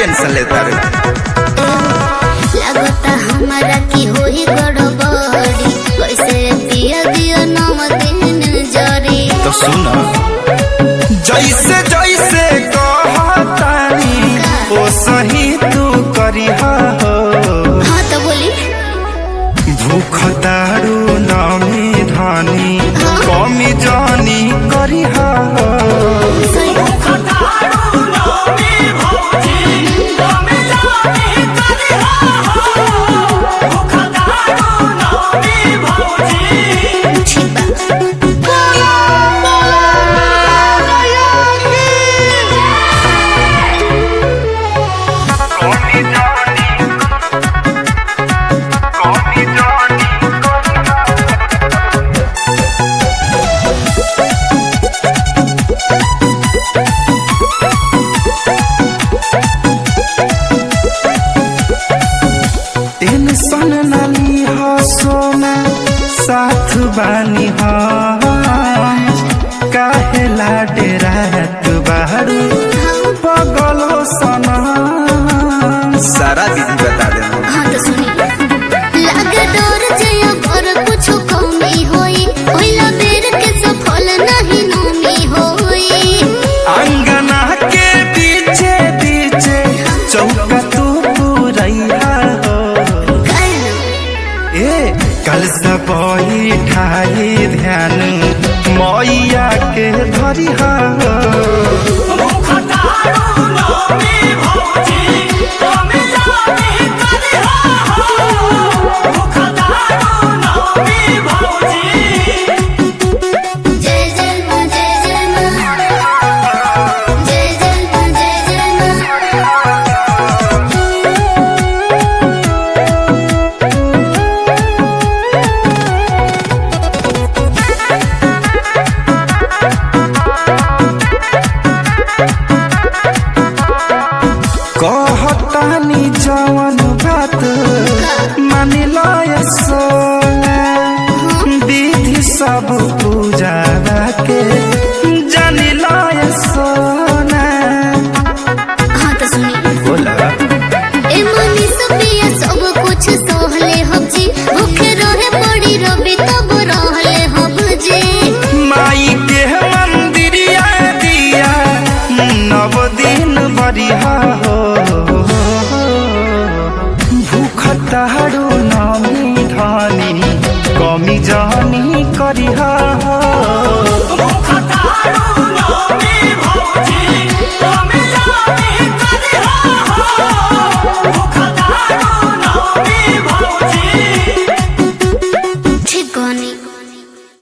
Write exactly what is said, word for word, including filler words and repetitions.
Tension लेता रे लगता हमारा की होई गड़बड़ी कैसे पिया दिया नाम दिन जरी तो सुना जैसे जैसे कहतानी ओ सही तू करिहा हो। हाँ तो बोली भूख दारू नामी धानी कमी जानी करिहा हो। टेंशन नाली हसोना साथ बानी हम काहेला डेरात बारू पगलो सना सारा विधि बता देना। हाँ तो सुनी लगे डोर जया पर कुछ कमी होई ओइला बेर के सफल नहीं नमी होई अंगना के पीछे पीछे चौका तू पूरैया हो। ए कल सब ठाई ध्यान मैया के धरिहा कहतानी जवन बात मानी लय सोना विधि सब पूजा के जानी लय सोना। हाँ तो सुनी बोला ए मनी सपिया सब कुछ सहले हम जी भूखे रहे पड़ी रबी तब रहले हम जी माई के मंदिरिया दिया नव दिन बरिहा हो। भूख तारू नामी धानी कमी जानी करिहा